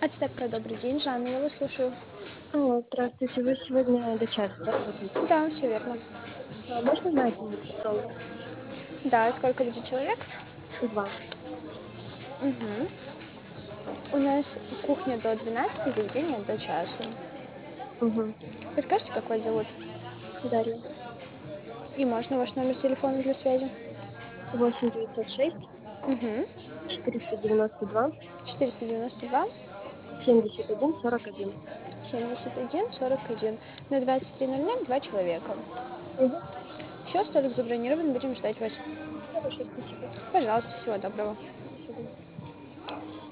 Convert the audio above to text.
Ацтека, добрый день, Жанна, я вас слушаю. Алло, здравствуйте. Вы сегодня до часа, да, работаете? Да, все верно. Можно на 11 стол? Да, сколько будет человек? 2. Мгм. У нас кухня до 12, заведение до часу. Угу. Подскажите, как вас зовут? Дарья. И можно ваш номер телефона для связи? 8 906 Угу. 492 492 71 41. 71 41. На 23:00 два человека. Угу. Все, столик забронирован, будем ждать вас. Хорошо, спасибо. Пожалуйста, всего доброго.